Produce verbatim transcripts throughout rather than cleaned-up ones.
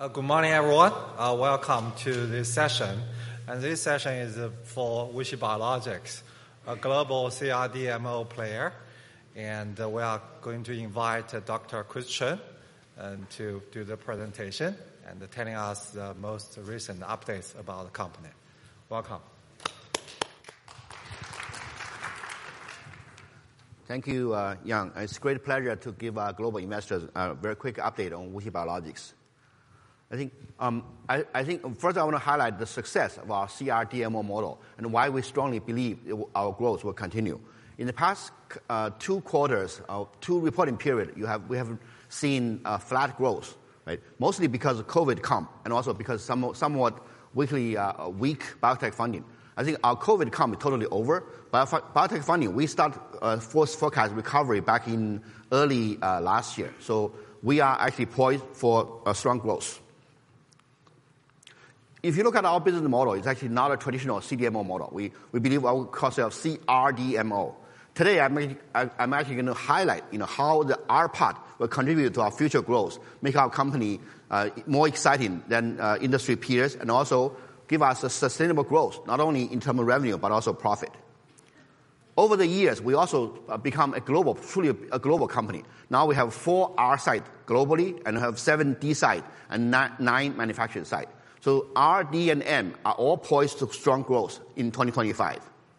Uh, good morning, everyone. Uh, welcome to this session. And this session is uh, for WuXi Biologics, a global C R D M O player. And uh, we are going to invite uh, Doctor Chris Chen uh, to do the presentation and uh, telling us the most recent updates about the company. Welcome. Thank you, uh, Yang. It's a great pleasure to give our global investors a very quick update on WuXi Biologics. I think, um, I, I think first I want to highlight the success of our C R D M O model and why we strongly believe our growth will continue. In the past uh, two quarters, uh, two reporting period, you have we have seen uh, flat growth, right? Mostly because of COVID comp and also because some, somewhat weakly uh, weak biotech funding. I think our COVID comp is totally over. Biotech funding, we start uh, forecast recovery back in early uh, last year. So we are actually poised for a strong growth. If you look at our business model, it's actually not a traditional C D M O model. We, we believe our concept of C R D M O. Today, I'm, I'm actually going to highlight, you know, how the R part will contribute to our future growth, make our company uh, more exciting than uh, industry peers, and also give us a sustainable growth, not only in terms of revenue, but also profit. Over the years, we also uh, become a global, truly a global company. Now we have four R sites globally and have seven D sites and nine, nine manufacturing sites. So R, D, and M are all poised to strong growth in twenty twenty-five.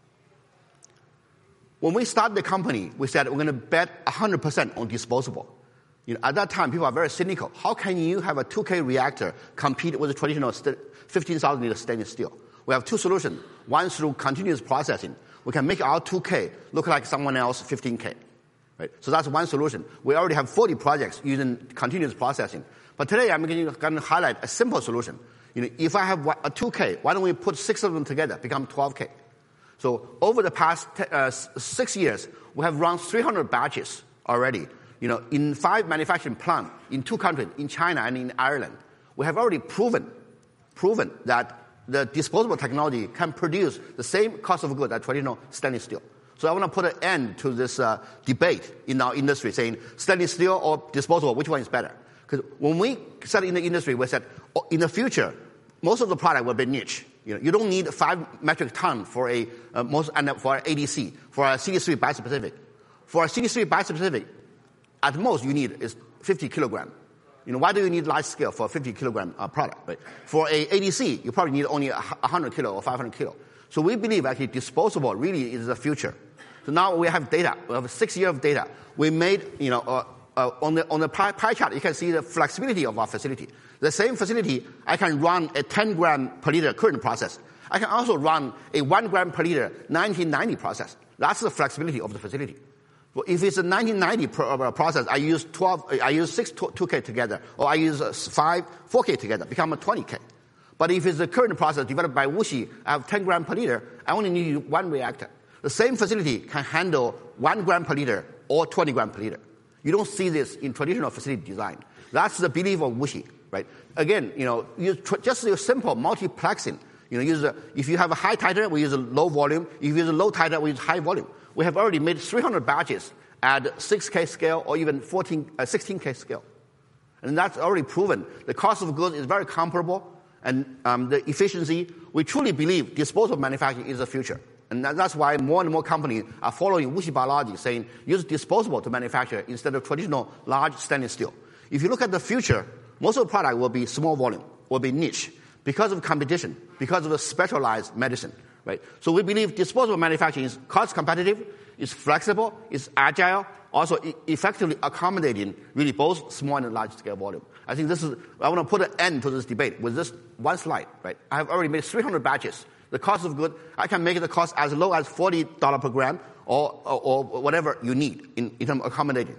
When we started the company, we said we're going to bet one hundred percent on disposable. You know, at that time, people are very cynical. How can you have a two K reactor compete with a traditional fifteen thousand liter stainless steel? We have two solutions. One through continuous processing. We can make our two K look like someone else fifteen K. Right? So that's one solution. We already have forty projects using continuous processing. But today, I'm going to highlight a simple solution. You know, if I have a two K, why don't we put six of them together, become twelve K? So over the past uh, six years, we have run three hundred batches already. You know, in five manufacturing plants in two countries, in China and in Ireland. We have already proven, proven that the disposable technology can produce the same cost of goods as traditional stainless steel. So I want to put an end to this uh, debate in our industry saying stainless steel or disposable, which one is better? Because when we started in the industry, we said, oh, in the future, most of the product will be niche. You know, you don't need five metric ton for a uh, most and for an A D C, for a C D three bispecific. For a C D three bispecific, at most you need is fifty kilogram. You know, why do you need large scale for a fifty kilogram uh, product? Right? For a A D C, you probably need only one hundred kilo or five hundred kilo. So we believe actually disposable really is the future. So now we have data. We have six years of data. We made, you know, uh, uh, on the on the pie, pie chart, you can see the flexibility of our facility. The same facility, I can run a ten gram per liter current process. I can also run a one gram per liter nineteen ninety process. That's the flexibility of the facility. Well, if it's a nineteen ninety pro- process, I use twelve, I use six two K together, or I use five four K together, become a twenty K. But if it's a current process developed by WuXi, I have ten gram per liter, I only need one reactor. The same facility can handle one gram per liter or twenty gram per liter. You don't see this in traditional facility design. That's the belief of WuXi, right? Again, you know, use tr- just a simple multiplexing. You know, use a, if you have a high titer, we use a low volume. If you use a low titer, we use high volume. We have already made three hundred batches at six K scale or even fourteen, uh, sixteen K scale. And that's already proven. The cost of goods is very comparable, and um, the efficiency, we truly believe disposable manufacturing is the future. And that's why more and more companies are following WuXi Biologics, saying use disposable to manufacture instead of traditional large stainless steel. If you look at the future, most of the product will be small volume, will be niche, because of competition, because of the specialized medicine, right? So we believe disposable manufacturing is cost competitive, is flexible, is agile, also e- effectively accommodating really both small and large scale volume. I think this is, I want to put an end to this debate with this one slide, right? I have already made three hundred batches. The cost of good, I can make the cost as low as forty dollars per gram or, or, or whatever you need in, in terms of accommodating.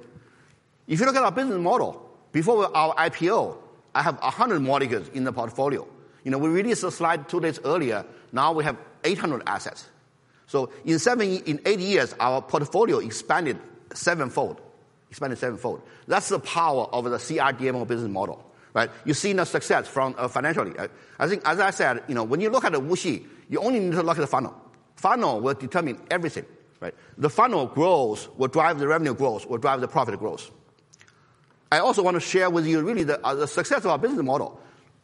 If you look at our business model, before our I P O, I have one hundred molecules in the portfolio. You know, we released a slide two days earlier. Now we have eight hundred assets. So in seven, in eight years, our portfolio expanded sevenfold. Expanded sevenfold. That's the power of the C R D M O business model, right? You've seen the success from uh, financially. I, I think, as I said, you know, when you look at the WuXi, you only need to look at the funnel. Funnel will determine everything, right? The funnel grows will drive the revenue growth, will drive the profit growth. I also want to share with you really the, uh, the success of our business model.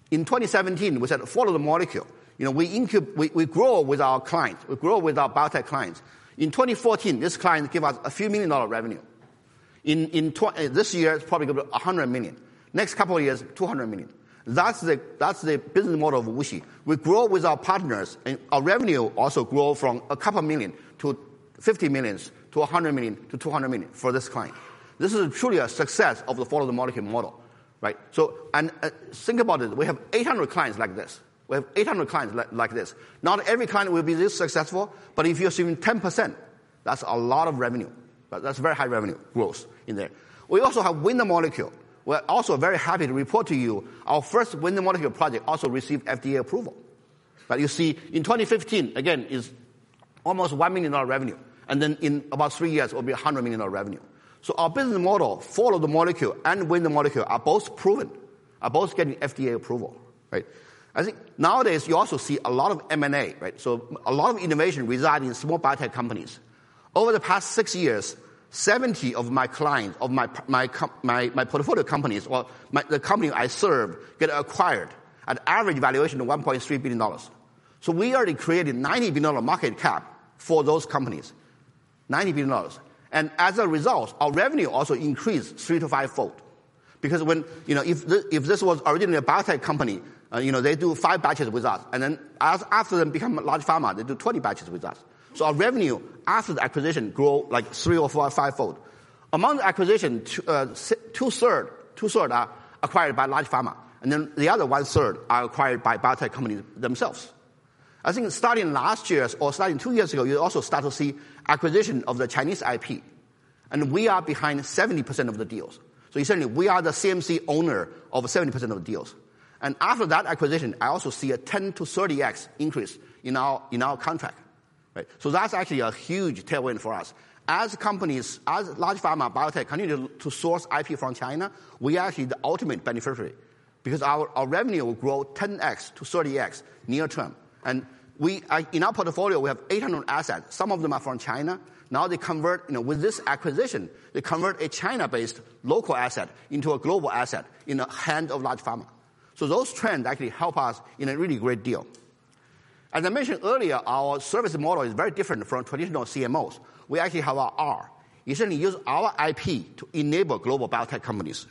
In twenty seventeen, we said follow the molecule. You know, we, incub- we, we grow with our clients. We grow with our biotech clients. In twenty fourteen, this client gave us a few million dollar revenue. In, in tw- this year, it's probably going to be one hundred million. Next couple of years, two hundred million. That's the, that's the business model of WuXi. We grow with our partners, and our revenue also grow from a couple million to fifty millions to one hundred million to two hundred million for this client. This is truly a success of the follow the molecule model, right? So, and uh, think about it. We have eight hundred clients like this. We have eight hundred clients like, like this. Not every client will be this successful, but if you're assuming ten percent, that's a lot of revenue. That's very high revenue growth in there. We also have Win the Molecule. We're also very happy to report to you our first Win the Molecule project also received F D A approval. But you see, in twenty fifteen, again, is almost one million dollars revenue. And then in about three years, it will be one hundred million dollars revenue. So our business model, follow the molecule and Win the Molecule, are both proven, are both getting F D A approval, right? I think nowadays you also see a lot of M and A, right? So a lot of innovation resides in small biotech companies. Over the past six years, seventy of my clients, of my my my, my portfolio companies, or my, the company I serve, get acquired at average valuation of one point three billion dollars. So we already created ninety billion dollars market cap for those companies, ninety billion dollars. And as a result, our revenue also increased three to five fold. Because when, you know, if this, if this was originally a biotech company, uh, you know, they do five batches with us. And then as, after them become large pharma, they do twenty batches with us. So our revenue after the acquisition grow like three or four, five fold. Among the acquisition, two, uh, two third, two third are acquired by large pharma. And then the other one third are acquired by biotech companies themselves. I think starting last year or starting two years ago, you also start to see acquisition of the Chinese I P. And we are behind seventy percent of the deals. So essentially, we are the C M C owner of seventy percent of the deals. And after that acquisition, I also see a ten to thirty x increase in our, in our contract. Right? So that's actually a huge tailwind for us. As companies, as large pharma, biotech continue to, to source I P from China, we are actually the ultimate beneficiary. Because our, our revenue will grow ten x to thirty x near term. And we, in our portfolio, we have eight hundred assets. Some of them are from China. Now they convert, you know, with this acquisition, they convert a China-based local asset into a global asset in the hand of large pharma. So those trends actually help us in a really great deal. As I mentioned earlier, our service model is very different from traditional C M Os. We actually have our R. Essentially use our I P to enable global biotech companies.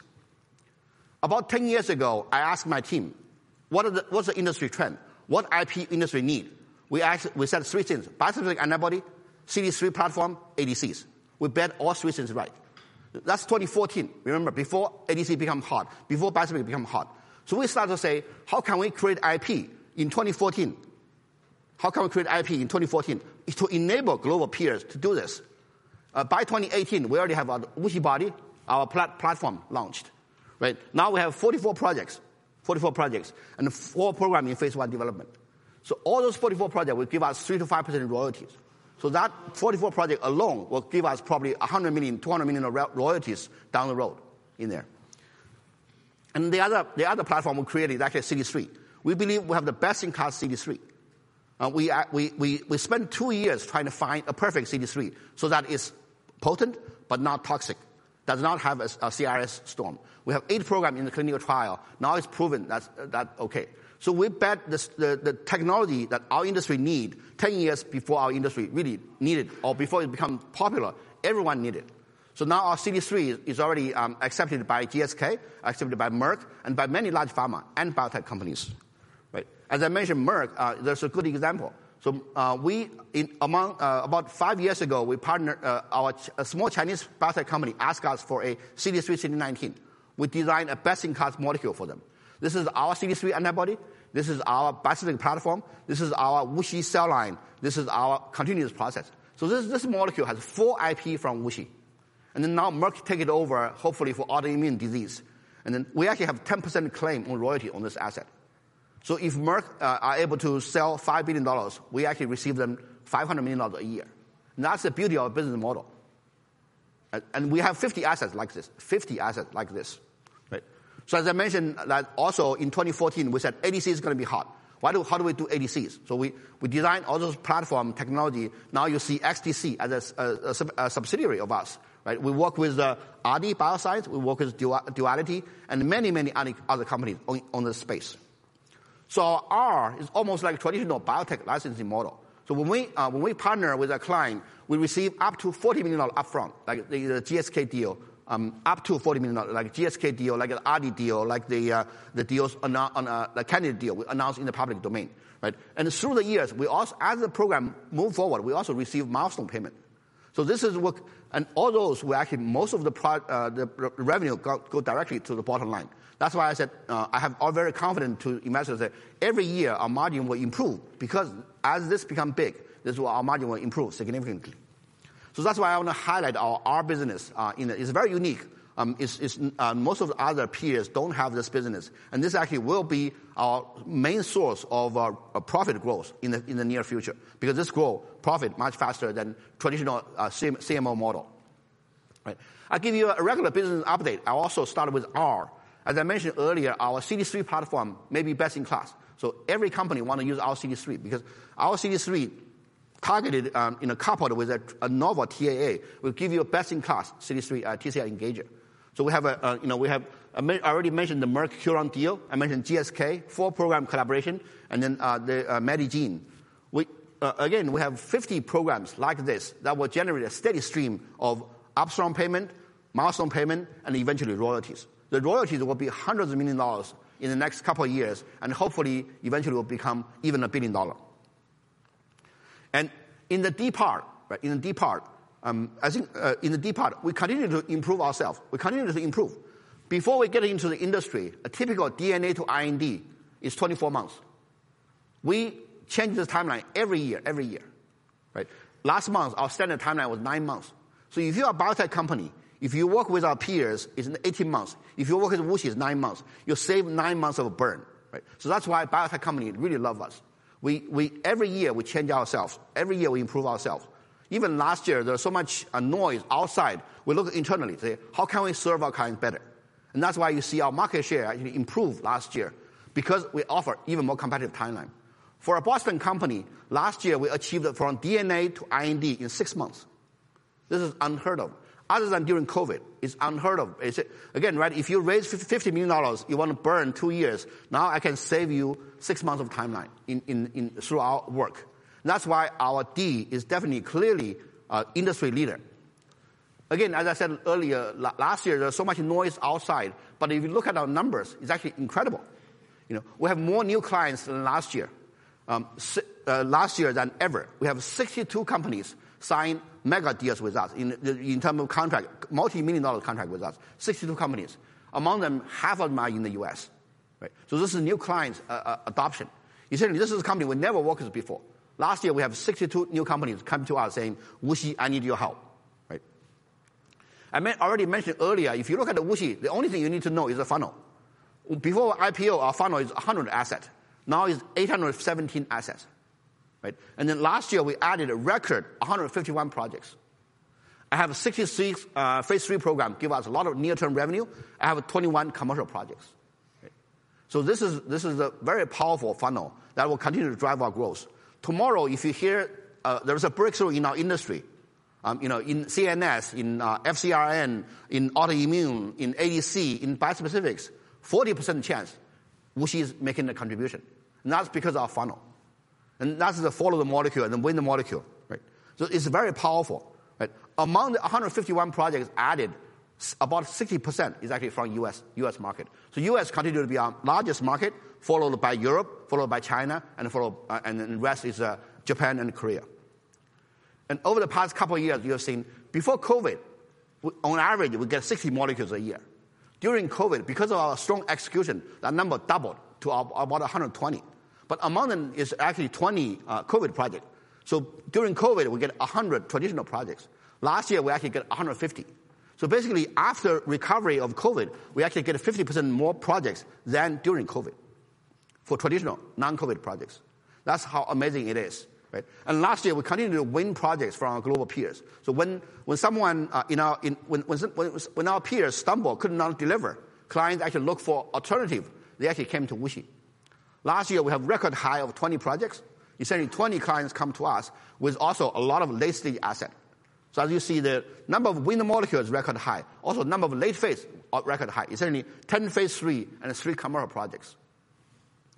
About ten years ago, I asked my team, what are the, what's the industry trend? What I P industry need? We asked, we said three things: bispecific antibody, C D three platform, A D Cs. We bet all three things right. That's twenty fourteen. Remember, before A D C become hot, before bispecific become hot. So we started to say, how can we create I P in twenty fourteen? How can we create I P in twenty fourteen? Is to enable global peers to do this. Uh, by twenty eighteen, we already have our WuXiBody, our plat- platform launched. Right? Now we have forty-four projects, forty-four projects, and four programs in phase one development. So all those forty-four projects will give us three to five percent royalties. So that forty-four project alone will give us probably one hundred million, two hundred million royalties down the road in there. And the other, the other platform we created is actually C D three. We believe we have the best-in-class C D three. Uh, we, we, we, we spent two years trying to find a perfect C D three so that it's potent but not toxic, does not have a, a C R S storm. We have eight programs in the clinical trial. Now it's proven that's that okay. So we bet this, the, the technology that our industry need ten years before our industry really needed, or before it become popular, everyone needed. So now our C D three is, is already um, accepted by G S K, accepted by Merck, and by many large pharma and biotech companies. Right? As I mentioned, Merck, uh, there's a good example. So uh, we, in, among uh, about five years ago, we partnered, uh, our ch- a small Chinese biotech company asked us for a C D three, C D nineteen. We designed a best-in-class molecule for them. This is our C D three antibody. This is our bispecific platform. This is our WuXi cell line. This is our continuous process. So this, this molecule has full I P from WuXi. And then now Merck take it over, hopefully for autoimmune disease. And then we actually have ten percent claim on royalty on this asset. So if Merck uh, are able to sell five billion dollars, we actually receive them five hundred million dollars a year. And that's the beauty of our business model. And, and we have fifty assets like this, fifty assets like this. Right? So as I mentioned, that also in twenty fourteen, we said A D C is going to be hot. Why do, how do we do A D Cs? So we, we designed all those platform technology. Now you see X T C as a, a, a, a subsidiary of us. Right? We work with uh, R D Bioscience, we work with Duality, and many, many other companies on, on this space. So our R is almost like traditional biotech licensing model. So when we, uh, when we partner with a client, we receive up to forty million dollars upfront, like the, the G S K deal, um, up to forty million dollars, like G S K deal, like the R D deal, like the, uh, the deals on, on uh, the candidate deal we announced in the public domain, right? And through the years, we also, as the program move forward, we also receive milestone payment. So this is what, and all those will actually, most of the, pro, uh, the revenue go, go directly to the bottom line. That's why I said uh, I have all very confident to investors that every year our margin will improve, because as this becomes big, this will, our margin will improve significantly. So that's why I want to highlight our R business. Uh, in the, it's very unique. Um, it's, it's, uh, most of the other peers don't have this business, and this actually will be our main source of uh, profit growth in the in the near future, because this grow profit much faster than traditional uh, C M O model. Right? I'll give you a regular business update. I also started with R. As I mentioned earlier, our C D three platform may be best in class. So every company want to use our C D three, because our C D three targeted, um, you know, coupled with a, a novel T A A will give you a best in class C D three uh, T C R engager. So we have a, uh, you know, we have I already mentioned the Merck Curon deal. I mentioned G S K, four program collaboration, and then uh, the uh, Medigene. We uh, again we have fifty programs like this that will generate a steady stream of upfront payment, milestone payment, and eventually royalties. The royalties will be hundreds of million dollars in the next couple of years, and hopefully eventually will become even a billion dollar. And in the D part, right, in the D part, um, I think uh, in the D part, we continue to improve ourselves. We continue to improve. Before we get into the industry, a typical D N A to I N D is twenty-four months. We change the timeline every year, every year, right? Last month, our standard timeline was nine months. So if you're a biotech company, if you work with our peers, it's eighteen months. If you work with WuXi, it's nine months. You save nine months of burn, right? So that's why biotech companies really love us. We, we, every year we change ourselves. Every year we improve ourselves. Even last year, there was so much uh, noise outside. We look internally, say, how can we serve our clients better? And that's why you see our market share actually improve last year, because we offer even more competitive timeline. For a Boston company, last year we achieved it from D N A to I N D in six months. This is unheard of. Other than during COVID, it's unheard of. It's, again, right, if you raise fifty million dollars, you want to burn two years, now I can save you six months of timeline in, in, in, through our work. And that's why our D is definitely clearly uh, industry leader. Again, as I said earlier, last year there was so much noise outside, but if you look at our numbers, it's actually incredible. You know, we have more new clients than last year. Um, uh, last year than ever. We have sixty-two companies sign mega deals with us in, in terms of contract, multi-million dollar contract with us. sixty-two companies. Among them, half of them are in the U S. Right? So this is new clients uh, uh, adoption. Essentially, this is a company we never worked with before. Last year, we have sixty-two new companies come to us saying, WuXi, I need your help. Right? I mean, already mentioned earlier, if you look at the WuXi, the only thing you need to know is the funnel. Before I P O, our funnel is one hundred assets. Now it's eight hundred seventeen assets. Right? And then last year, we added a record one hundred fifty-one projects. I have a sixty-six uh, phase three program, give us a lot of near-term revenue. I have twenty-one commercial projects. Right? So this is, this is a very powerful funnel that will continue to drive our growth. Tomorrow, if you hear uh, there's a breakthrough in our industry, um, you know, in C N S, in uh, F C R N, in autoimmune, in A D C, in bispecifics, forty percent chance WuXi is making a contribution. And that's because of our funnel. And that's the follow the molecule and then win the molecule, right? So it's very powerful, right? Among the one hundred fifty-one projects added, about sixty percent is actually from U S, U S market. So U S continues to be our largest market, followed by Europe, followed by China, and followed, uh, and the rest is uh, Japan and Korea. And over the past couple of years, you have seen, before COVID, we, on average, we get sixty molecules a year. During COVID, because of our strong execution, that number doubled to about one hundred twenty. But among them is actually twenty uh, COVID projects. So during COVID, we get one hundred traditional projects. Last year, we actually get one hundred fifty. So basically, after recovery of COVID, we actually get fifty percent more projects than during COVID for traditional non-COVID projects. That's how amazing it is. Right? And last year, we continued to win projects from our global peers. So when, when someone, uh, in our, in, when, when, when our peers stumble, could not deliver, clients actually look for alternative. They actually came to WuXi. Last year, we have record high of twenty projects. Essentially, twenty clients come to us with also a lot of late-stage assets. So as you see, the number of winner molecules record high. Also, number of late phase record high. Essentially, ten phase three and three commercial projects. Right?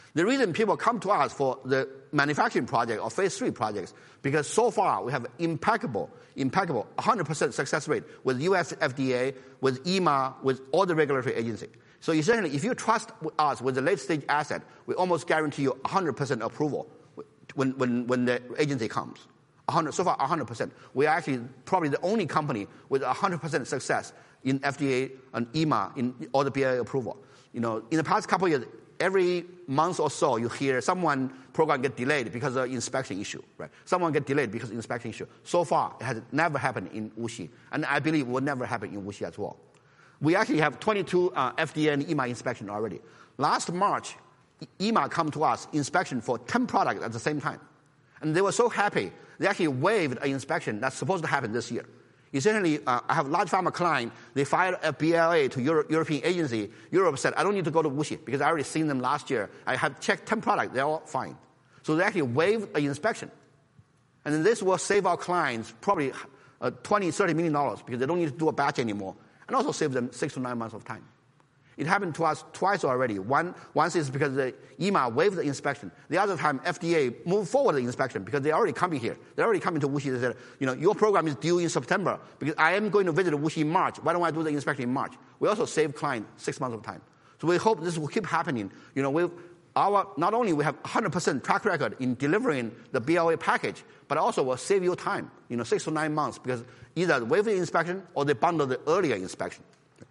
The reason people come to us for the manufacturing project or phase three projects, because so far we have impeccable, impeccable one hundred percent success rate with U S F D A, with E M A, with all the regulatory agencies. So essentially, if you trust us with the late-stage asset, we almost guarantee you one hundred percent approval when, when, when the agency comes. one hundred, so far, one hundred percent. We are actually probably the only company with one hundred percent success in F D A and E M A in all the B L A approval. You know, in the past couple of years, every month or so, you hear someone program get delayed because of inspection issue, right? Someone get delayed because of inspection issue. So far, it has never happened in WuXi, and I believe it will never happen in WuXi as well. We actually have twenty-two uh, F D A and E M A inspection already. Last March, E M A come to us inspection for ten products at the same time, and they were so happy they actually waived an inspection that's supposed to happen this year. Essentially, uh, I have a large pharma client. They filed a B L A to Euro- European agency. Europe said, I don't need to go to WuXi because I already seen them last year. I have checked ten products. They're all fine. So they actually waived an inspection. And then this will save our clients probably uh, twenty, thirty million dollars because they don't need to do a batch anymore, and also save them six to nine months of time. It happened to us twice already. One, once is because the E M A waived the inspection. The other time, F D A moved forward the inspection because they're already coming here. They're already coming to WuXi. They said, you know, your program is due in September because I am going to visit WuXi in March. Why don't I do the inspection in March? We also save client six months of time. So we hope this will keep happening. You know, we our not only we have one hundred percent track record in delivering the B L A package, but also will save you time, you know, six to nine months because either waive the inspection or they bundle the earlier inspection.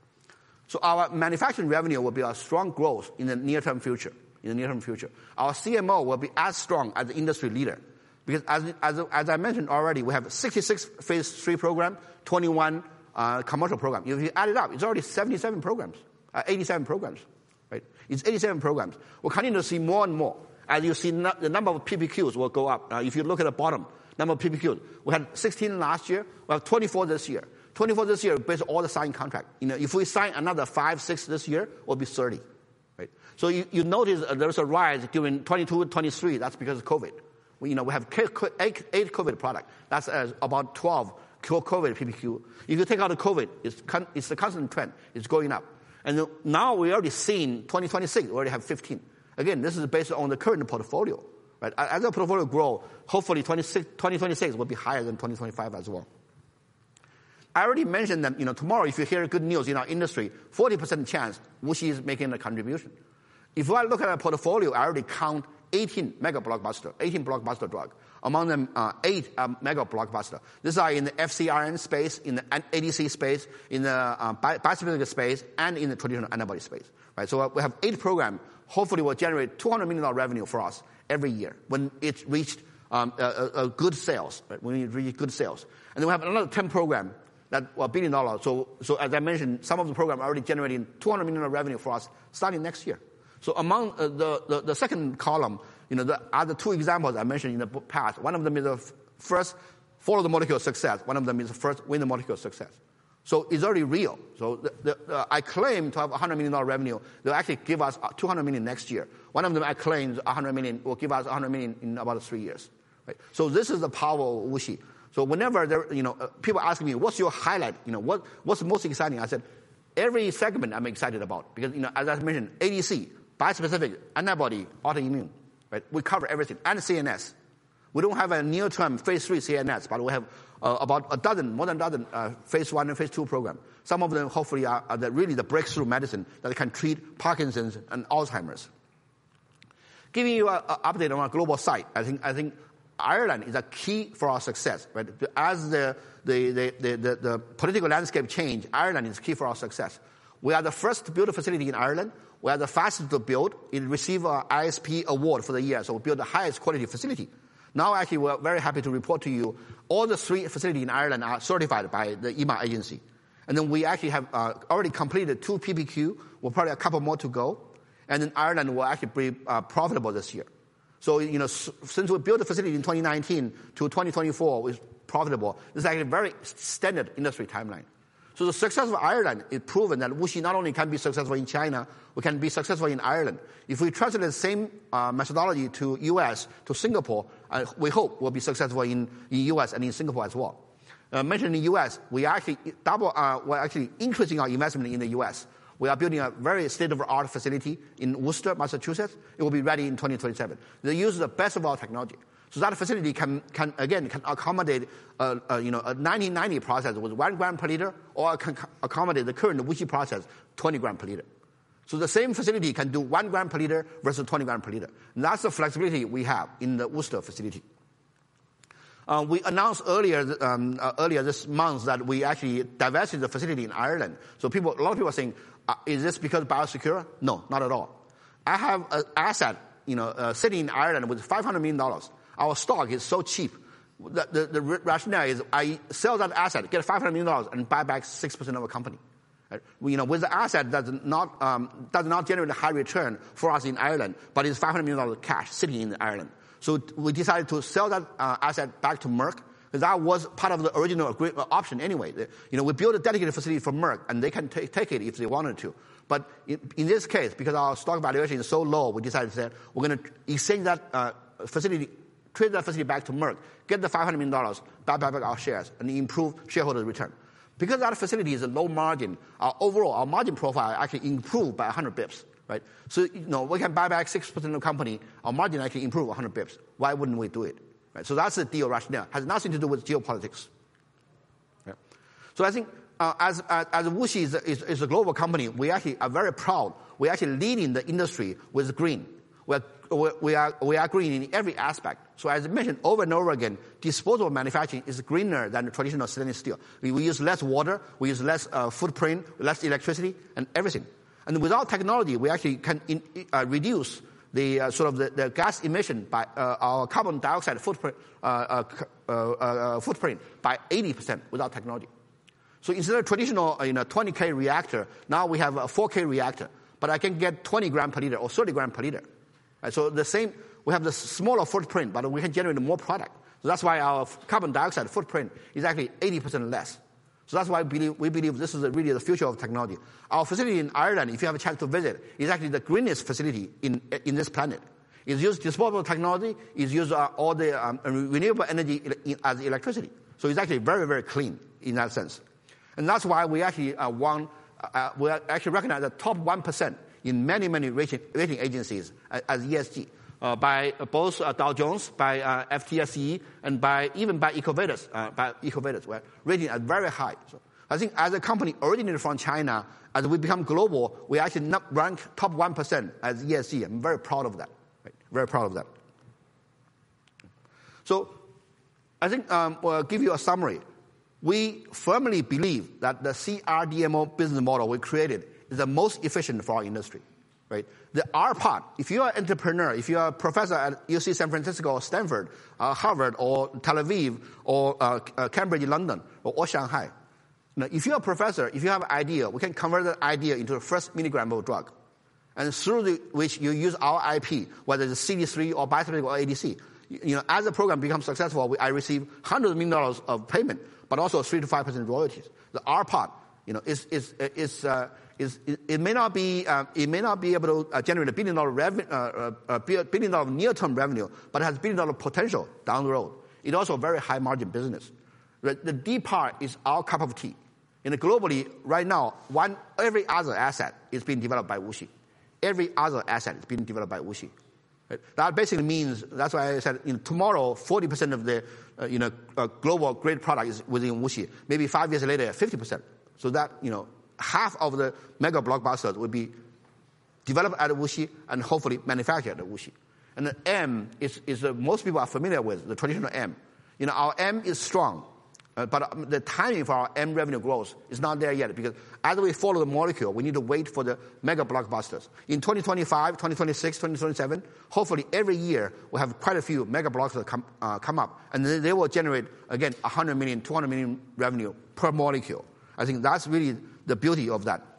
So our manufacturing revenue will be a strong growth in the near-term future. In the near-term future, our C M O will be as strong as the industry leader, because as as, as I mentioned already, we have sixty-six phase three program, twenty-one uh, commercial program. If you add it up, it's already seventy-seven programs, uh, eighty-seven programs, right? It's eighty-seven programs. We'll continue to see more and more. As you see, no, the number of P P Qs will go up. Uh, if you look at the bottom, number of P P Qs, we had sixteen last year. We have twenty-four this year. twenty-four this year based on all the signed contract. You know, if we sign another five, six this year, it will be thirty, right? So you, you notice uh, there's a rise during twenty-two, twenty-three. That's because of COVID. We, you know, we have eight, eight COVID products. That's uh, about twelve COVID P P Q. If you take out the COVID, it's, con- it's a constant trend. It's going up. And now we already seen twenty twenty-six, we already have fifteen. Again, this is based on the current portfolio, right? As the portfolio grow, hopefully twenty twenty-six will be higher than twenty twenty-five as well. I already mentioned that, you know, tomorrow if you hear good news in our industry, forty percent chance WuXi is making a contribution. If I look at our portfolio, I already count eighteen mega blockbuster, eighteen blockbuster drug. Among them, uh, eight uh, mega blockbuster. These are in the F C R N space, in the A D C space, in the uh, bispecific space, and in the traditional antibody space. Right. So uh, we have eight programs. Hopefully, will generate two hundred million dollars revenue for us every year when it's reached um, a, a, a good sales. Right. When it reaches good sales, and then we have another ten programs that were billion dollars. So, so as I mentioned, some of the programs are already generating two hundred million dollars revenue for us starting next year. So among uh, the, the the second column, you know, the other two examples I mentioned in the past. One of them is the f- first follow the molecule success. One of them is the first win the molecule success. So it's already real. So the, the, uh, I claim to have one hundred million dollars revenue. They'll actually give us two hundred million dollars next year. One of them I claim one hundred million dollars will give us one hundred million dollars in about three years. Right? So this is the power of WuXi. So whenever there, you know, uh, people ask me, what's your highlight? You know, what, what's most exciting? I said, every segment I'm excited about. Because, you know, as I mentioned, A D C, bispecific, antibody, autoimmune, right? We cover everything. And C N S. We don't have a near-term phase three C N S, but we have uh, about a dozen, more than a dozen uh, phase one and phase two programs. Some of them hopefully are, are the, really the breakthrough medicine that can treat Parkinson's and Alzheimer's. Giving you an update on our global site, I think, I think Ireland is a key for our success, right? As the, the, the, the, the, the political landscape change, Ireland is key for our success. We are the first to build a facility in Ireland. We are the fastest to build. It received our I S P award for the year, so we built the highest quality facility. Now, actually, we're very happy to report to you all the three facilities in Ireland are certified by the E M A agency. And then we actually have uh, already completed two P P Q. We'll probably a couple more to go. And then Ireland will actually be uh, profitable this year. So, you know, s- since we built the facility in twenty nineteen to twenty twenty-four, it's profitable. This is actually a very standard industry timeline. So the success of Ireland is proven that WuXi not only can be successful in China, we can be successful in Ireland. If we translate the same uh, methodology to U S, to Singapore, uh, we hope we'll be successful in, in U S and in Singapore as well. Uh, mentioned in the U S, we actually double, uh, we're actually increasing our investment in the U S. We are building a very state-of-the-art facility in Worcester, Massachusetts. It will be ready in twenty twenty-seven. They use the best of our technology. So that facility can, can again, can accommodate uh, uh, you know, a nineteen ninety process with one gram per liter, or can accommodate the current WuXi process, twenty gram per liter. So the same facility can do one gram per liter versus twenty gram per liter. And that's the flexibility we have in the Worcester facility. Uh, we announced earlier um, uh, earlier this month that we actually divested the facility in Ireland. So people, a lot of people are saying, uh, is this because biosecure? No, not at all. I have an asset, you know, uh, sitting in Ireland with five hundred million dollars. Our stock is so cheap. The, the, the rationale is I sell that asset, get five hundred million dollars, and buy back six percent of a company. Right? You know, with the asset that does not, um, does not generate a high return for us in Ireland, but it's five hundred million dollars cash sitting in Ireland. So we decided to sell that uh, asset back to Merck, because that was part of the original option anyway. You know, we built a dedicated facility for Merck, and they can t- take it if they wanted to. But in, in this case, because our stock valuation is so low, we decided that we're going to exchange that uh, facility, trade that facility back to Merck, get the five hundred million dollars, buy back our shares, and improve shareholder return. Because that facility is a low margin, our overall, our margin profile actually improved by one hundred bips. Right? So, you know, we can buy back six percent of the company, our margin actually improve one hundred bips. Why wouldn't we do it? Right? So that's the deal rationale. Has nothing to do with geopolitics. Yeah. So I think uh, as, as, as WuXi is, is, is a global company, we actually are very proud. We're actually leading the industry with green. We're, we are, we are green in every aspect. So as I mentioned over and over again, disposable manufacturing is greener than the traditional stainless steel. We, we use less water, we use less uh, footprint, less electricity, and everything. And without technology, we actually can in, uh, reduce the uh, sort of the, the gas emission by uh, our carbon dioxide footprint, uh, uh, uh, uh, footprint by eighty percent without technology. So instead of traditional uh, you know, twenty K reactor, now we have a four K reactor, but I can get twenty gram per liter or thirty gram per liter. Right? So the same, we have the smaller footprint, but we can generate more product. So that's why our carbon dioxide footprint is actually eighty percent less. So that's why we believe, we believe this is really the future of technology. Our facility in Ireland, if you have a chance to visit, is actually the greenest facility in in this planet. It uses disposable technology. It uses uh, all the um, renewable energy as electricity. So it's actually very, very clean in that sense. And that's why we actually uh, won, uh, we actually recognize the top one percent in many, many rating, rating agencies as, as E S G. Uh, by uh, both uh, Dow Jones, by uh, F T S E, and by even by EcoVadis, uh, by EcoVadis, we're rating at very high. So I think as a company originated from China, as we become global, we actually not rank top one percent as E S G. I'm very proud of that. Right? Very proud of that. So I think um, I'll give you a summary. We firmly believe that the C R D M O business model we created is the most efficient for our industry. Right? The R part, if you're an entrepreneur, if you're a professor at U C San Francisco or Stanford, uh, Harvard or Tel Aviv or uh, uh, Cambridge, London, or, or Shanghai, now, if you're a professor, if you have an idea, we can convert that idea into the first milligram of drug. And through the, which you use our I P, whether it's C D three or bispecific or A D C. You, you know, as the program becomes successful, we, I receive hundreds of million dollars of payment, but also three to five percent royalties. The R part, you know, is is is uh, Is, it may not be uh, it may not be able to uh, generate a billion dollar revenue, uh, uh, billion dollar near term revenue, but it has billion dollar potential down the road. It's also a very high margin business. The, the D part is our cup of tea. In the globally right now, one every other asset is being developed by WuXi. Every other asset is being developed by WuXi. Right? That basically means that's why I said you know, tomorrow forty percent of the uh, you know uh, global great product is within WuXi. Maybe five years later, fifty percent. So that you know. Half of the mega blockbusters will be developed at WuXi and hopefully manufactured at WuXi. And the M is, is uh, most people are familiar with, the traditional M. You know, our M is strong, uh, but the timing for our M revenue growth is not there yet because as we follow the molecule, we need to wait for the mega blockbusters. In twenty twenty-five, twenty twenty-six, twenty twenty-seven, hopefully every year we'll have quite a few mega blockbusters come, uh, come up. And then they will generate, again, one hundred million, two hundred million revenue per molecule. I think that's really the beauty of that.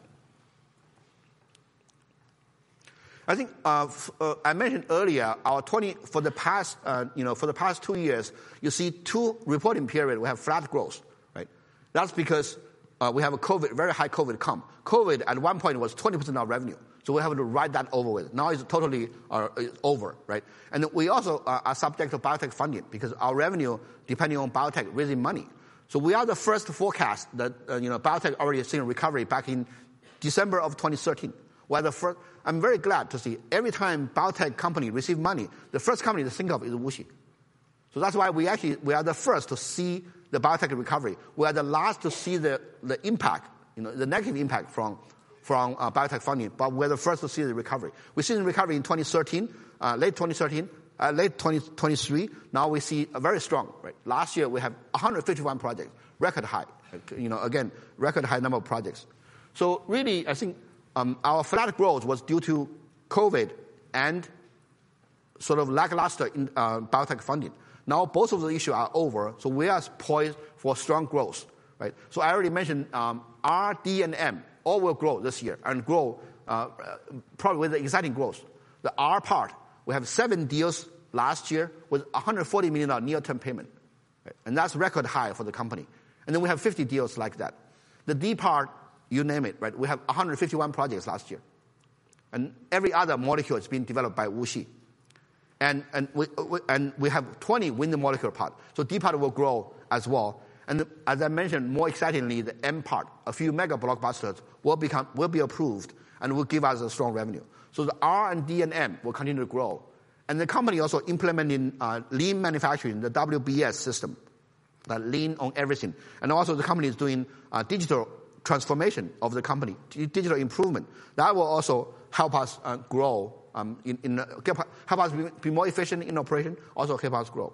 I think uh, f- uh, I mentioned earlier our twenty for the past uh, you know for the past two years you see two reporting period we have flat growth, right? That's because uh, we have a COVID very high COVID come. COVID at one point was twenty percent of revenue, so we have to write that over with. Now it's totally uh, over, right? And we also uh, are subject to biotech funding because our revenue depending on biotech raising money. So we are the first to forecast that uh, you know biotech already seen recovery back in December of twenty thirteen. We're the first. I'm very glad to see every time biotech company receive money, the first company to think of is WuXi. So that's why we actually we are the first to see the biotech recovery. We are the last to see the, the impact, you know, the negative impact from from uh, biotech funding, but we're the first to see the recovery. We see the recovery in twenty thirteen, uh, late twenty thirteen, uh, late twenty twenty-three. Now we see a very strong. Right? Last year we have one hundred fifty-one projects, record high. You know, again, record high number of projects. So really, I think um, our flat growth was due to COVID and sort of lackluster in uh, biotech funding. Now both of the issues are over, so we are poised for strong growth. Right? So I already mentioned um, R, D, and M all will grow this year and grow uh, probably with exciting growth. The R part, we have seven deals last year with one hundred forty million dollars near-term payment. Right? And that's record high for the company. And then we have fifty deals like that. The D part, you name it, right? We have one hundred fifty-one projects last year. And every other molecule is being developed by WuXi. And, and, we, we, and we have twenty Win the Molecule part. So D part will grow as well. And as I mentioned, more excitingly, the M part, a few mega blockbusters, will become will be approved and will give us a strong revenue. So the R and D and M will continue to grow. And the company also implementing uh, lean manufacturing, the W B S system, that lean on everything. And also the company is doing uh, digital transformation of the company, digital improvement. That will also help us uh, grow, um, in, in uh, help us be more efficient in operation, also help us grow.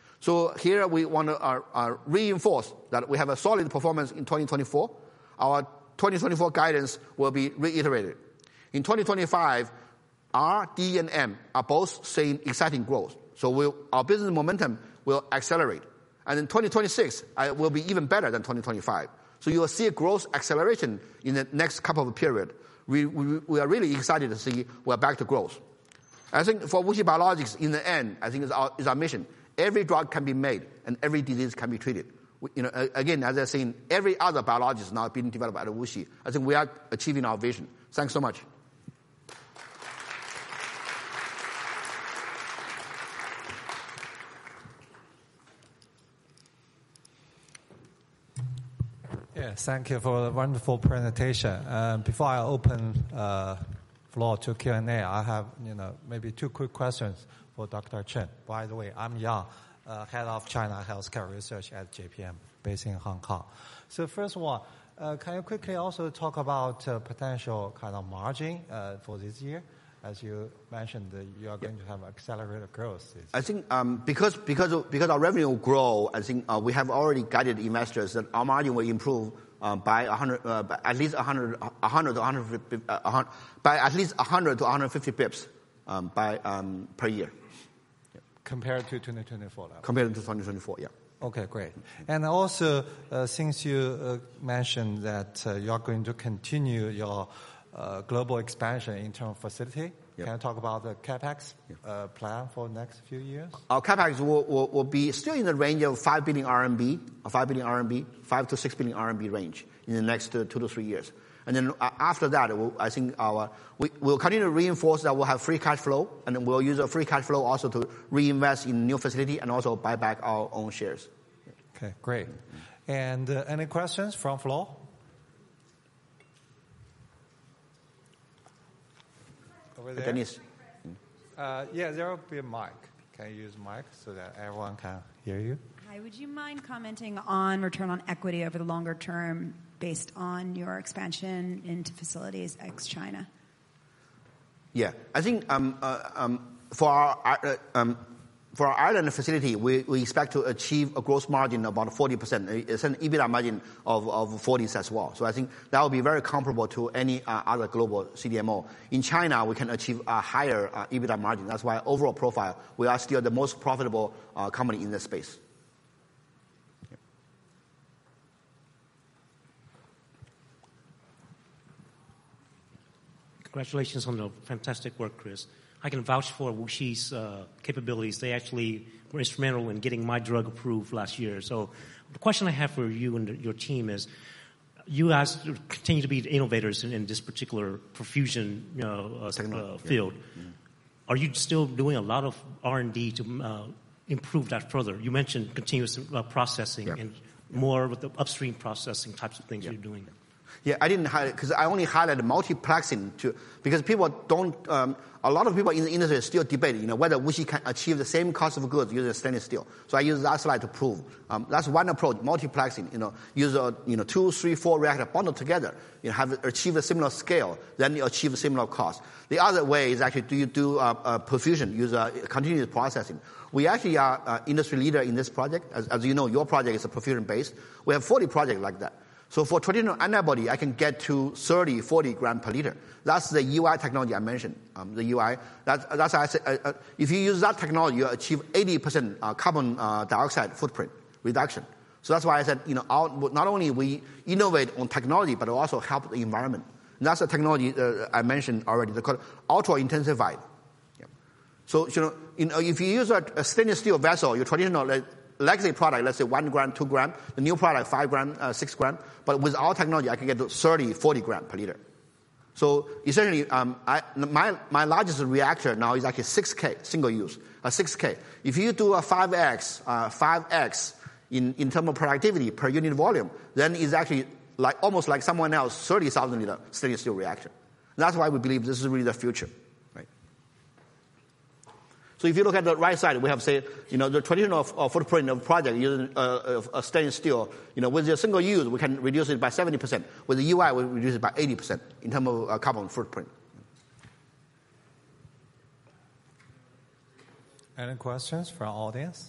So here we want to uh, uh, reinforce that we have a solid performance in twenty twenty-four. Our twenty twenty-four guidance will be reiterated. In twenty twenty-five, R, D, and M are both seeing exciting growth. So we'll, our business momentum will accelerate. And in twenty twenty-six, uh, will be even better than twenty twenty-five. So you will see a growth acceleration in the next couple of period. We, we, we are really excited to see we're back to growth. I think for WuXi Biologics, in the end, I think is our, is our mission. Every drug can be made and every disease can be treated. We, you know, again, as I saying, every other biologics is now being developed at WuXi. I think we are achieving our vision. Thanks so much. Yeah, thank you for the wonderful presentation. Uh, before I open uh, floor to Q and A, I have you know maybe two quick questions for Doctor Chen. By the way, I'm Yang, uh, head of China Healthcare Research at J P M, based in Hong Kong. So first of all, uh, can you quickly also talk about uh, potential kind of margin uh, for this year? As you mentioned, uh, you are going to have accelerated growth. I think um, because because of, because our revenue will grow, I think uh, we have already guided investors that our margin will improve uh, by one hundred, uh, by at least one hundred, one hundred to one hundred fifty, uh, one hundred, by at least one hundred to one hundred fifty bips um, by um, per year. Yeah. Compared to twenty twenty-four level. Compared to twenty twenty-four, yeah. Okay, great. And also, uh, since you uh, mentioned that uh, you are going to continue your uh, global expansion in terms of facility, yep. Can you talk about the CapEx yep. uh, plan for the next few years? Our CapEx will, will, will be still in the range of five billion R M B, five billion R M B, five to six billion R M B range in the next uh, two to three years. And then uh, after that, we'll, I think our we will continue to reinforce that we'll have free cash flow, and then we'll use the free cash flow also to reinvest in new facility and also buy back our own shares. Okay, great. And uh, any questions from floor? Over there. Dennis. Uh, yeah, there will be a mic. Can you use mic so that everyone can hear you? Hi, would you mind commenting on return on equity over the longer term based on your expansion into facilities ex-China? Yeah, I think um, uh, um, for our uh, um, for our Ireland facility, we, we expect to achieve a gross margin of about forty percent. It's an EBITDA margin of, of forties as well. So I think that will be very comparable to any uh, other global C D M O. In China, we can achieve a higher uh, EBITDA margin. That's why overall profile, we are still the most profitable uh, company in this space. Congratulations on the fantastic work, Chris. I can vouch for WuXi's uh, capabilities. They actually were instrumental in getting my drug approved last year. So the question I have for you and your team is, you guys continue to be innovators in, in this particular perfusion you know, uh, uh, field. Yeah. Yeah. Are you still doing a lot of R and D to uh, improve that further? You mentioned continuous uh, processing yeah. and yeah. more with the upstream processing types of things yeah. you're doing. Yeah, I didn't highlight, because I only highlighted multiplexing to, because people don't, um, a lot of people in the industry still debate, you know, whether Wuxi can achieve the same cost of goods using stainless steel. So I use that slide to prove. Um, that's one approach, multiplexing, you know, use a, you know, two, three, four reactor bundled together, you know, have achieve a similar scale, then you achieve a similar cost. The other way is actually, do you do uh, uh, perfusion, use uh, continuous processing. We actually are uh, industry leader in this project. As, as you know, your project is a perfusion based. We have forty projects like that. So for traditional antibody, I can get to thirty, forty gram per liter. That's the U I technology I mentioned. Um, the U I. That, that's why I said, uh, uh, if you use that technology, you achieve eighty percent uh, carbon uh, dioxide footprint reduction. So that's why I said, you know, our, not only we innovate on technology, but also help the environment. And that's the technology uh, I mentioned already. They're called ultra intensified. Yeah. So you know, you know, if you use a, a stainless steel vessel, your traditional like, legacy product, let's say one gram, two gram, the new product, five gram, uh, six gram. But with our technology, I can get to thirty, forty gram per liter. So essentially, um, I, my, my largest reactor now is actually six K, single use, a six K. If you do a five X, uh, five X in, in terms of productivity per unit volume, then it's actually like, almost like someone else, thirty thousand liter stainless steel reactor. And that's why we believe this is really the future. So if you look at the right side, we have, say, you know, the traditional uh, footprint of project using uh, uh, stainless steel. You know, with the single use, we can reduce it by seventy percent. With the U I, we reduce it by eighty percent in terms of uh, carbon footprint. Any questions from audience?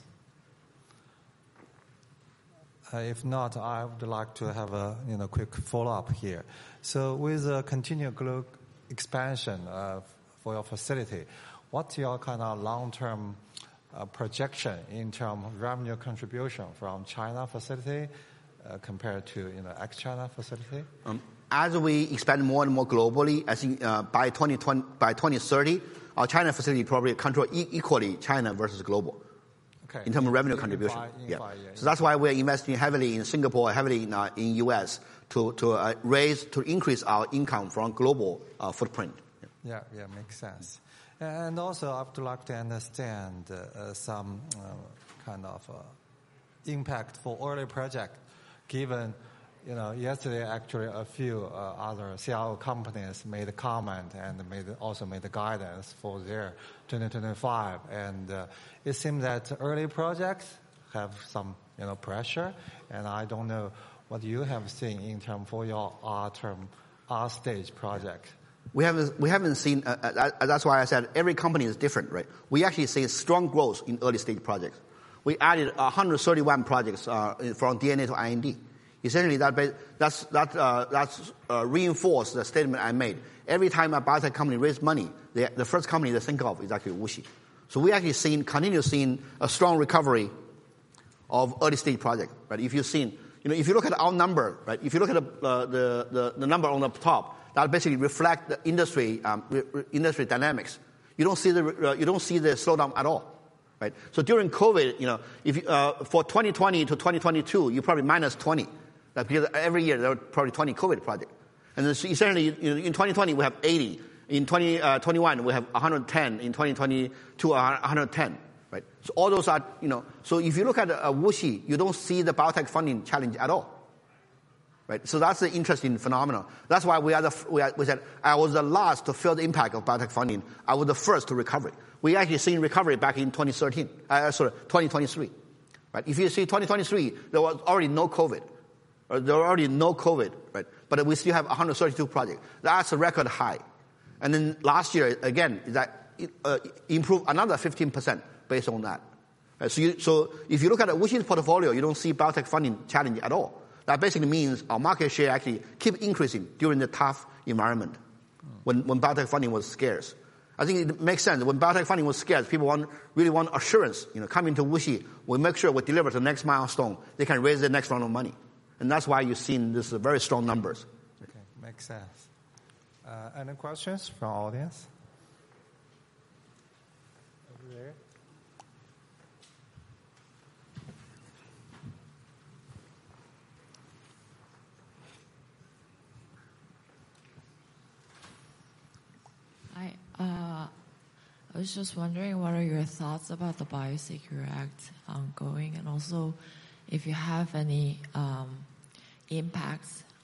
Uh, if not, I would like to have a you know quick follow-up here. So with the continued global expansion uh, for your facility, what's your kind of long-term uh, projection in terms of revenue contribution from China facility uh, compared to you know ex-China facility? Um, as we expand more and more globally, I think uh, by twenty twenty, by twenty thirty, our China facility probably control e- equally China versus global. Okay. In terms of revenue in, contribution. In five, in yeah. five years. So that's why we're investing heavily in Singapore, heavily in uh, in U S to to uh, raise to increase our income from global uh, footprint. Yeah, yeah, makes sense. And also, I would like to understand uh, some uh, kind of uh, impact for early project, given, you know, yesterday actually a few uh, other C R O companies made a comment and made also made the guidance for their twenty twenty-five, and uh, it seems that early projects have some, you know, pressure, and I don't know what you have seen in terms for your R-term, R-stage project. We haven't, we haven't seen, uh, uh, that's why I said every company is different, right? We actually see strong growth in early stage projects. We added one hundred thirty-one projects uh, from D N A to I N D. Essentially, that that's, that uh, that's uh, reinforced the statement I made. Every time a biotech company raises money, they, the first company they think of is actually WuXi. So we actually seen, continue seeing a strong recovery of early stage projects, right? If you've seen, you know, if you look at our number, right? If you look at the, uh, the, the, the number on the top, that basically reflect the industry um, re- re- industry dynamics. You don't see the uh, you don't see the slowdown at all, right? So during COVID, you know, if you, uh, for twenty twenty to twenty twenty-two, you probably minus twenty, like, because every year there were probably twenty COVID projects, and then essentially you know, in twenty twenty we have eighty, in twenty twenty-one we have one hundred ten, in twenty twenty-two one hundred ten, right? So all those are you know. So if you look at uh, WuXi, you don't see the biotech funding challenge at all. Right, so that's the interesting phenomenon. That's why we are the we, are, we said I was the last to feel the impact of biotech funding. I was the first to recover. We actually seen recovery back in twenty thirteen. Uh, sorry, twenty twenty-three. Right, if you see twenty twenty-three, there was already no COVID. Or there were already no COVID. Right, but we still have one hundred thirty-two projects. That's a record high. And then last year again, that uh, improved another fifteen percent based on that. Right, so, you, so if you look at WuXi's portfolio, you don't see biotech funding challenge at all. That basically means our market share actually keep increasing during the tough environment when, when biotech funding was scarce. I think it makes sense. When biotech funding was scarce, people want, really want assurance. You know, coming to WuXi, we make sure we deliver to the next milestone. They can raise the next round of money. And that's why you've seen this uh, very strong numbers. Okay, makes sense. Uh, any questions from audience? Over there. Hi. Uh, I was just wondering, what are your thoughts about the Biosecure Act ongoing, and also if you have any um, impacts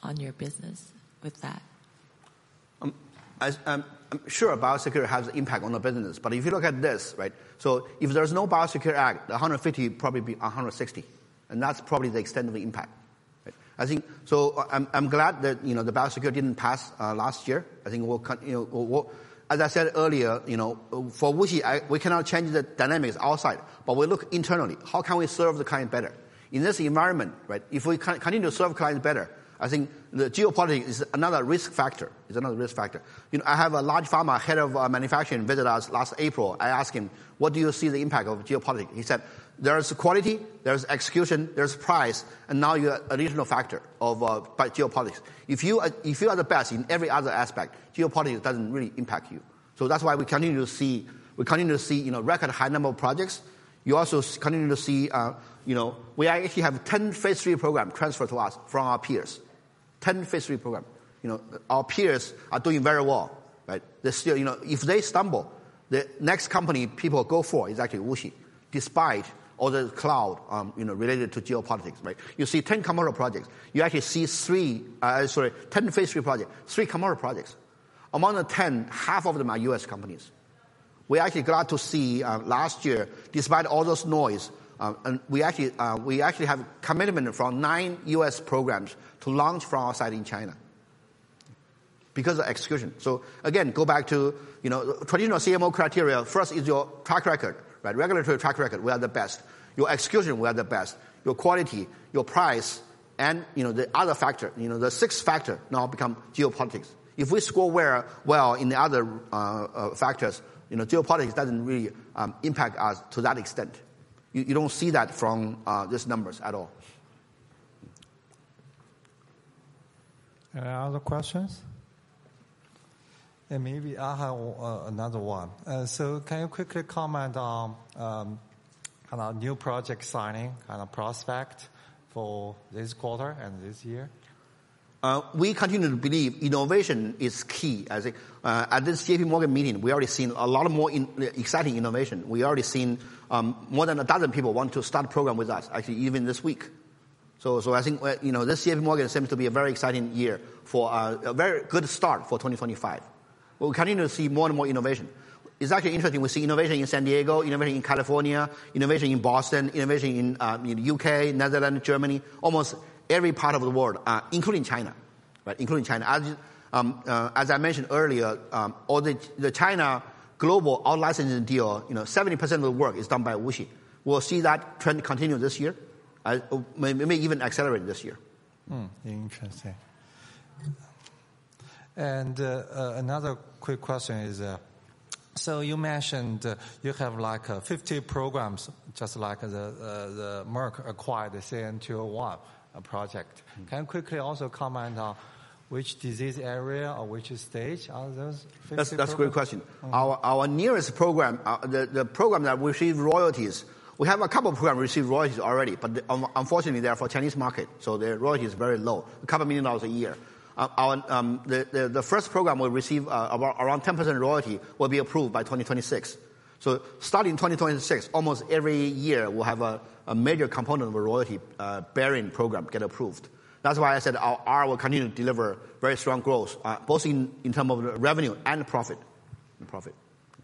on your business with that? Um, as, um, I'm sure biosecurity has an impact on the business, but if you look at this, right, so if there's no Biosecure Act, the one hundred fifty probably be one hundred sixty, and that's probably the extent of the impact. Right? I think, so I'm, I'm glad that, you know, the Biosecurity didn't pass uh, last year. I think we'll, you know, we'll, we'll, as I said earlier, you know, for Wuxi, I, we cannot change the dynamics outside, but we look internally. How can we serve the client better? In this environment, right, if we can continue to serve clients better, I think the geopolitics is another risk factor. It's another risk factor. You know, I have a large pharma head of uh, manufacturing visit us last April. I asked him, what do you see the impact of geopolitics? He said, there's quality, there's execution, there's price, and now you have additional factor of uh, geopolitics. If you, uh, if you are the best in every other aspect, geopolitics doesn't really impact you. So that's why we continue to see, we continue to see, you know, record high number of projects. You also continue to see, uh, you know, we actually have ten phase three programs transferred to us from our peers. ten phase three programs. You know, our peers are doing very well, right? They still, you know, if they stumble, the next company people go for is actually Wuxi, despite all the cloud, um, you know, related to geopolitics, right? You see ten commercial projects. You actually see three, uh, sorry, ten phase three projects, three commercial projects. Among the ten, half of them are U S companies. We're actually glad to see uh, last year, despite all those noise, uh, and we actually uh, we actually have commitment from nine U S programs to launch from our side in China because of execution. So again, go back to, you know, traditional C M O criteria. First is your track record, right? Regulatory track record, we are the best. Your execution, we are the best. Your quality, your price, and, you know, the other factor, you know, the sixth factor now become geopolitics. If we score well, well in the other uh, uh, factors, you know, geopolitics doesn't really um, impact us to that extent. You, you don't see that from uh, these numbers at all. Any other questions? And maybe I have uh, another one. Uh, so can you quickly comment on um, kind of new project signing, kind of prospect for this quarter and this year? Uh, we continue to believe innovation is key. I think uh, at this J P Morgan meeting, we already seen a lot more in, exciting innovation. We already seen um, more than a dozen people want to start a program with us, actually even this week. So, so I think, you know, this J P Morgan seems to be a very exciting year for uh, a very good start for twenty twenty-five. We'll continue to see more and more innovation. It's actually interesting. We see innovation in San Diego, innovation in California, innovation in Boston, innovation in, uh, in the U K, Netherlands, Germany, almost every part of the world, uh, including China, right? Including China. As, um, uh, as I mentioned earlier, um, all the, the China global out-licensing deal, you know, seventy percent of the work is done by Wuxi. We'll see that trend continue this year. Uh, may, may even accelerate this year. Mm, interesting. And uh, uh, another quick question is, uh, so you mentioned uh, you have like uh, fifty programs, just like the uh, the Merck acquired the C N two oh one project. Mm-hmm. Can you quickly also comment on which disease area or which stage are those fifty That's, that's a great question. Mm-hmm. Our our nearest program, uh, the, the program that receive royalties, we have a couple of programs receive royalties already, but the, um, unfortunately they are for Chinese market, so the royalty is very low, a couple million dollars a year. Uh, our, um, the, the, the first program will receive uh, about, around ten percent royalty will be approved by twenty twenty-six. So starting twenty twenty-six, almost every year we'll have a, a major component of a royalty uh, bearing program get approved. That's why I said our R will continue to deliver very strong growth, uh, both in, in terms of revenue and profit. And profit.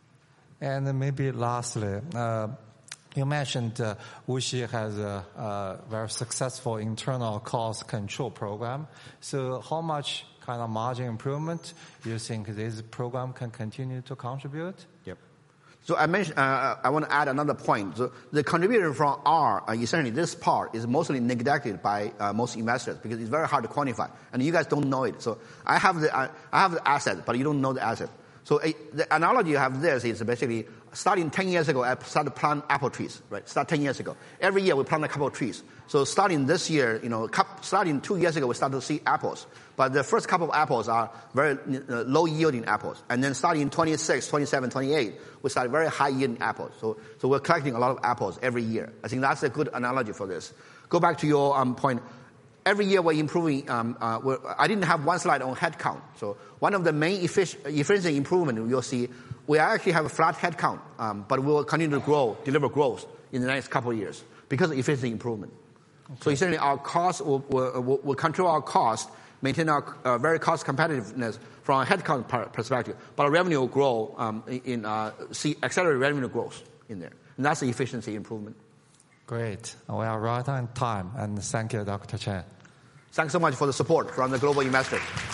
And maybe lastly, uh, you mentioned uh, Wuxi has a, a very successful internal cost control program. So how much kind of margin improvement do you think this program can continue to contribute? Yep. So I mentioned, uh, I want to add another point. So the contribution from R, uh, essentially this part is mostly neglected by uh, most investors because it's very hard to quantify, and you guys don't know it. So I have the uh, I have the asset, but you don't know the asset. So uh, the analogy you have this is basically starting ten years ago, I started to plant apple trees, right? Start ten years ago. Every year we plant a couple of trees. So starting this year, you know, starting two years ago, we started to see apples. But the first couple of apples are very uh, low yielding apples. And then starting in twenty-six, twenty-seven, twenty-eight, we started very high yielding apples. So, so we're collecting a lot of apples every year. I think that's a good analogy for this. Go back to your um, point. Every year we're improving. Um, uh, we're, I didn't have one slide on headcount. So one of the main effic- efficiency improvement you'll see, we actually have a flat headcount, um, but we will continue to grow, deliver growth in the next couple of years because of efficiency improvement. Okay. So essentially our costs will, will, will control our cost maintain our uh, very cost competitiveness from a headcount per- perspective, but our revenue will grow um, in uh, see accelerated revenue growth in there, and that's the efficiency improvement. Great. We are right on time, and thank you, Doctor Chen. Thanks so much for the support from the global investors.